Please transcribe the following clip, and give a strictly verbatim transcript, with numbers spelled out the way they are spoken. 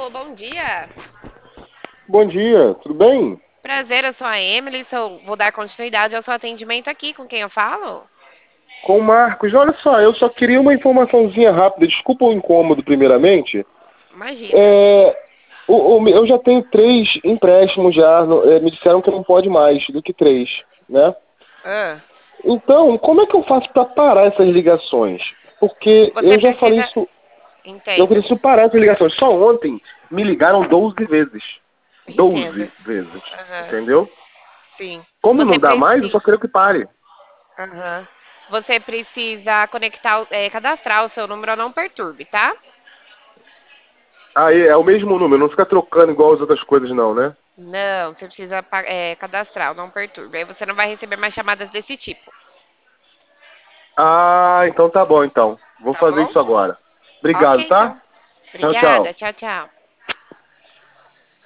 Alô, bom dia. Bom dia, tudo bem? Prazer, eu sou a Emily. Sou, vou dar continuidade ao seu atendimento aqui. Com quem eu falo? Com o Marcos, olha só, eu só queria uma informaçãozinha rápida, desculpa o incômodo primeiramente. Imagina. É, o- o- eu já tenho três empréstimos já, no- é, me disseram que não pode mais do que três, né? Ah, Então, como é que eu faço para parar essas ligações? Porque você eu já falei precisa. isso, eu Entendo. preciso parar essas ligações. Só ontem me ligaram doze vezes. Entendo. Doze vezes, Aham, entendeu? sim. Como Você não dá mais, eu precisa. só quero que pare. Aham. Você precisa conectar, o- é, cadastrar o seu número ao Não Perturbe, tá? Aí é o mesmo número, não fica trocando igual as outras coisas não, né? Não, você precisa pa- é, cadastrar o Não Perturbe. Aí você não vai receber mais chamadas desse tipo, Ah, então tá bom então. Vou tá fazer bom? isso agora. Ok, Obrigado, tá? então. Tchau, tchau. Obrigada. Tchau, tchau.